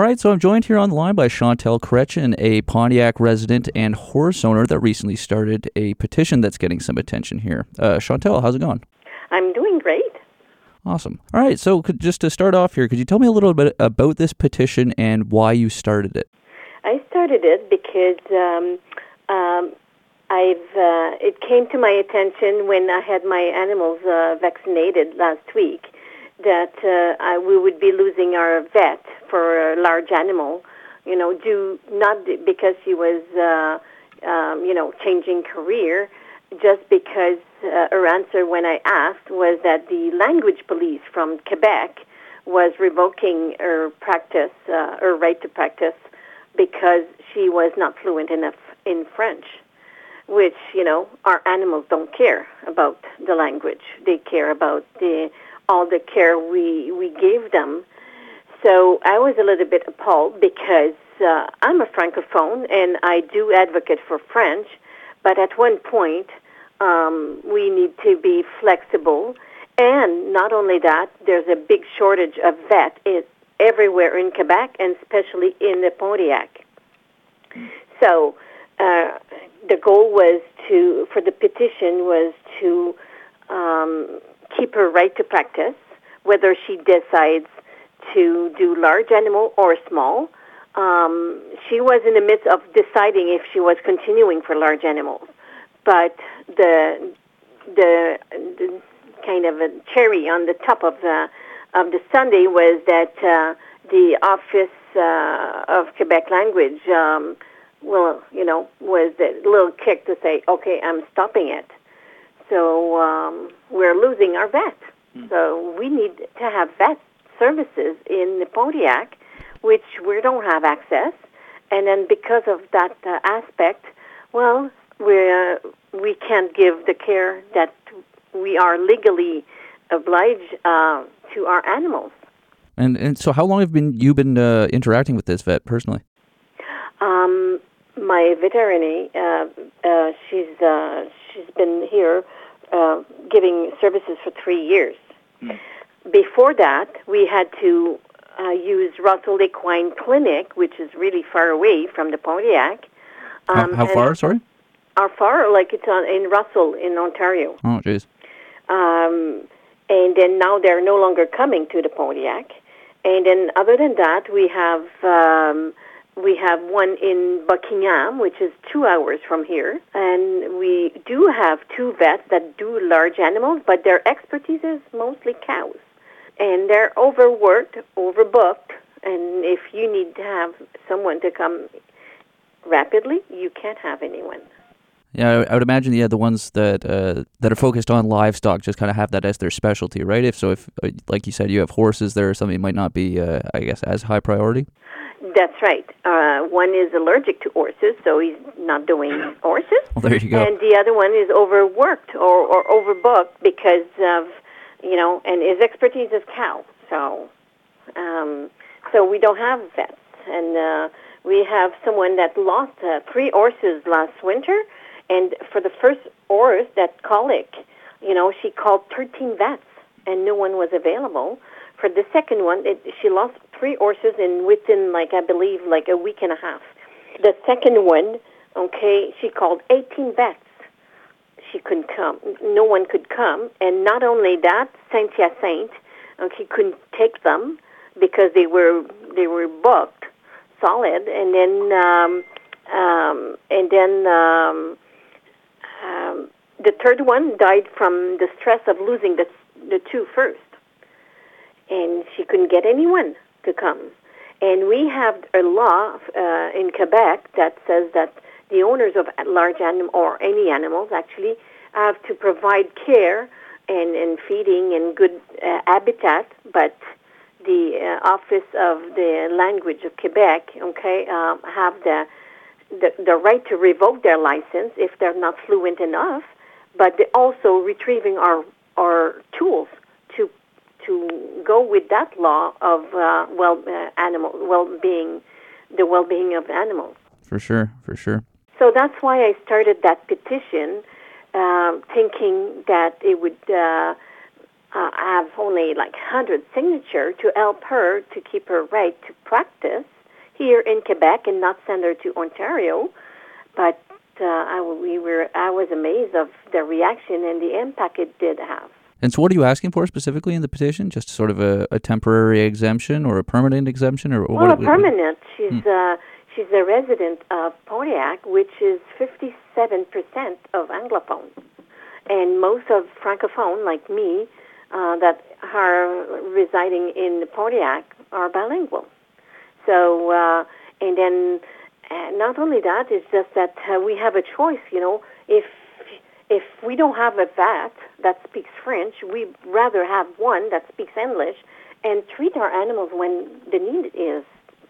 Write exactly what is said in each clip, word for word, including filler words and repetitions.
All right, so I'm joined here on the line by Chantal Chrétien, a Pontiac resident and horse owner that recently started a petition that's getting some attention here. Uh, Chantal, how's it going? I'm doing great. Awesome. All right, so could, just to start off here, could you tell me a little bit about this petition and why you started it? I started it because um, um, I've uh, it came to my attention when I had my animals uh, vaccinated last week that uh, I, we would be losing our vet for a large animal, you know, due not because she was, uh, um, you know, changing career, just because uh, her answer when I asked was that the language police from Quebec was revoking her practice, uh, her right to practice, because she was not fluent enough in French, which, you know, our animals don't care about the language. They care about the all the care we, we gave them. So I was a little bit appalled because uh, I'm a Francophone and I do advocate for French, but at one point um, we need to be flexible. And not only that, there's a big shortage of vet in, everywhere in Quebec and especially in the Pontiac. So uh, the goal was to, for the petition was to um, keep her right to practice, whether she decides to do large animal or small. Um, she was in the midst of deciding if she was continuing for large animals, but the the, the kind of a cherry on the top of the of the sundae was that uh, the Office uh, of Quebec Language, um, well, you know, was a little kick to say, okay, I'm stopping it. So um, we're losing our vet. Mm. So we need to have vet services in the Pontiac, which we don't have access. And then because of that uh, aspect, well, we uh, we can't give the care that we are legally obliged uh, to our animals. And and so how long have been you been uh, interacting with this vet personally? Um, my veterinary, uh, uh, she's uh, she's been here uh, giving services for three years. Mm. Before that, we had to uh, use Russell Equine Clinic, which is really far away from the Pontiac. Um, how how far, sorry? How far? Like it's on, in Russell, in Ontario. Oh, jeez. Um, and then now they're no longer coming to the Pontiac. And then other than that, we have um, we have one in Buckingham, which is two hours from here. And we do have two vets that do large animals, but their expertise is mostly cows. And they're overworked, overbooked, and if you need to have someone to come rapidly, you can't have anyone. Yeah, I would imagine, yeah, the ones that uh, that are focused on livestock just kind of have that as their specialty, right? If so, if, like you said, you have horses there, something might not be, uh, I guess, as high priority? That's right. Uh, one is allergic to horses, so he's not doing horses. Well, there you go. And the other one is overworked or, or overbooked because of, you know, and his expertise is cow. So, um, so we don't have vets. And uh, we have someone that lost uh, three horses last winter. And for the first horse, that colic, you know, she called thirteen vets, and no one was available. For the second one, it, she lost three horses in within, like, I believe, like a week and a half. The second one, okay, she called eighteen vets. She couldn't come. No one could come. And not only that, Saint-Hyacinthe, okay, couldn't take them because they were they were booked solid. And then, um, um, and then... Um, Um, the third one died from the stress of losing the the two first, and she couldn't get anyone to come. And we have a law uh, in Quebec that says that the owners of large animal or any animals actually have to provide care and, and feeding and good uh, habitat, but the uh, Office of the Language of Quebec, okay, um, have the The, the right to revoke their license if they're not fluent enough, but they're also retrieving our our tools to to go with that law of uh, well uh, animal well-being, the well-being of animals. For sure, for sure. So that's why I started that petition, uh, thinking that it would uh, uh, have only like one hundred signatures to help her to keep her right to practice here in Quebec and not send her to Ontario. But uh, I, we were, I was amazed of the reaction and the impact it did have. And so what are you asking for specifically in the petition? Just sort of a, a temporary exemption or a permanent exemption? Or Well, what, a permanent. She's, hmm. uh, she's a resident of Pontiac, which is fifty-seven percent of Anglophones. And most of Francophone, like me, uh, that are residing in Pontiac are bilingual. So, uh, and then uh, not only that, it's just that uh, we have a choice, you know. If if we don't have a vet that speaks French, we'd rather have one that speaks English and treat our animals when the need is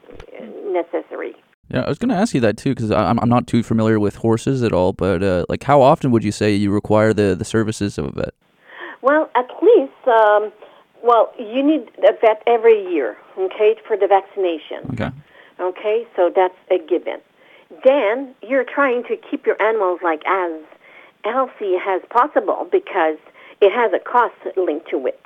necessary. Yeah, I was going to ask you that too, because I'm I'm not too familiar with horses at all. But uh, like, how often would you say you require the, the services of a vet? Well, at least, um, well, you need a vet every year, okay, for the vaccination. Okay. Okay, so that's a given. Then you're trying to keep your animals like as healthy as possible because it has a cost linked to it.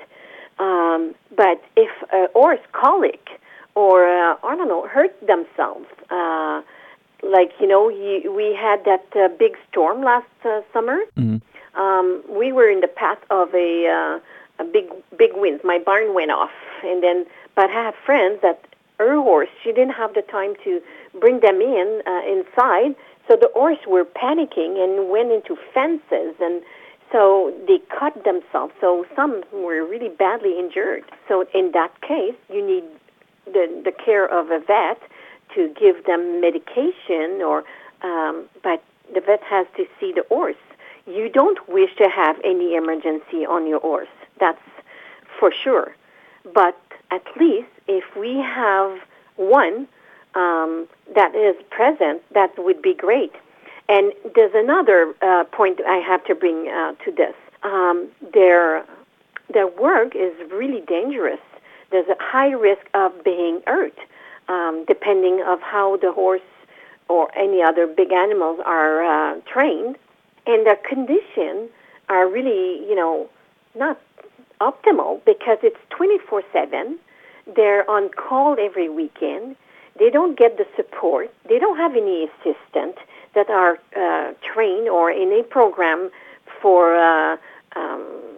Um, but if a horse colic or, uh, I don't know, hurt themselves, uh, like, you know, you, we had that uh, big storm last uh, summer. Mm-hmm. Um, we were in the path of a, uh, a big, big wind. My barn went off. And then, but I have friends that her horse, she didn't have the time to bring them in, uh, inside. So the horse were panicking and went into fences, and so they cut themselves. So some were really badly injured. So in that case, you need the the care of a vet to give them medication, or um, but the vet has to see the horse. You don't wish to have any emergency on your horse. That's for sure. But at least if we have one Um, that is present, that would be great. And there's another uh, point I have to bring uh, to this. Um, their their work is really dangerous. There's a high risk of being hurt, um, depending of how the horse or any other big animals are uh, trained. And their condition are really, you know, not optimal because it's twenty-four seven. They're on call every weekend. They don't get the support. They don't have any assistant that are uh, trained or in a program for uh, um,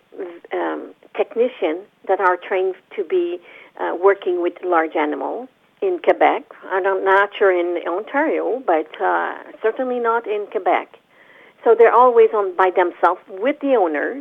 um, technicians that are trained to be uh, working with large animals in Quebec. I'm not sure in Ontario, but uh, certainly not in Quebec. So they're always on by themselves with the owners,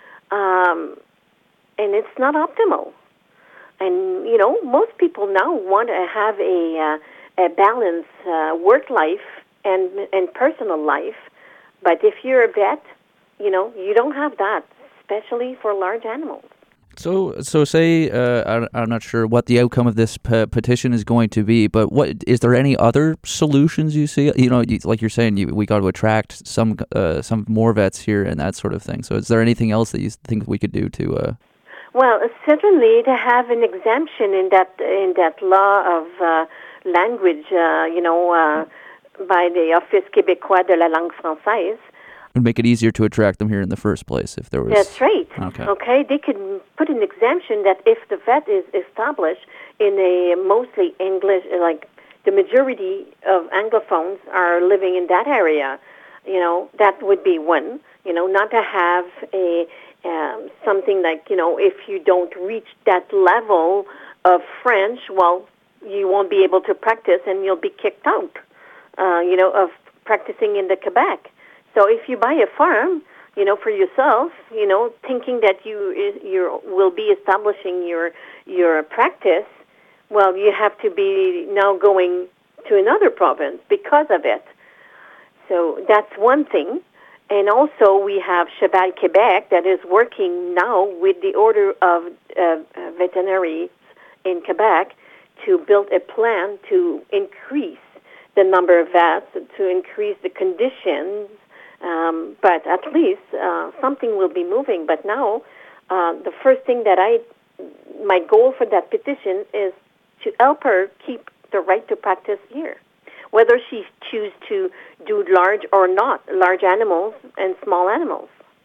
um, and it's not optimal. And, you know, most people now want to have a, uh, a balanced uh, work life and, and personal life. But if you're a vet, you know, you don't have that, especially for large animals. So, so say, uh, I, I'm not sure what the outcome of this pe- petition is going to be, but what is there any other solutions you see? You know, you, like you're saying, you, we got to attract some uh, some more vets here and that sort of thing. So is there anything else that you think we could do to... Uh, Well, certainly to have an exemption in that in that law of uh, language, uh, you know, uh, by the Office québécois de la langue française. Would make it easier to attract them here in the first place if there was... That's right. Okay. Okay, they could put an exemption that if the vet is established in a mostly English, like the majority of Anglophones are living in that area, you know, that would be one. You know, not to have a Um, something like, you know, if you don't reach that level of French, well, you won't be able to practice and you'll be kicked out, uh, you know, of practicing in the Quebec. So if you buy a farm, you know, for yourself, you know, thinking that you you will be establishing your your practice, well, you have to be now going to another province because of it. So that's one thing. And also we have Cheval Québec that is working now with the Order of uh, Veterinaries in Quebec to build a plan to increase the number of vets, to increase the conditions, um, but at least uh, something will be moving. But now uh, the first thing that I, my goal for that petition is to help her keep the right to practice here. Whether she choose to do large or not, large animals and small animals.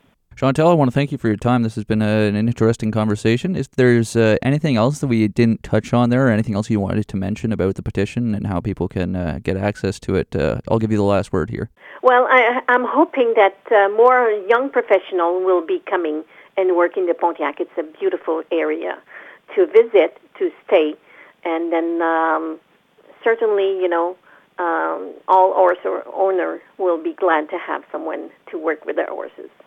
Chantal, I want to thank you for your time. This has been a, an interesting conversation. Is there's uh, anything else that we didn't touch on there, or anything else you wanted to mention about the petition and how people can uh, get access to it? Uh, I'll give you the last word here. Well, I, I'm hoping that uh, more young professionals will be coming and work in the Pontiac. It's a beautiful area to visit, to stay, and then um, certainly, you know, um, all horse owner will be glad to have someone to work with their horses.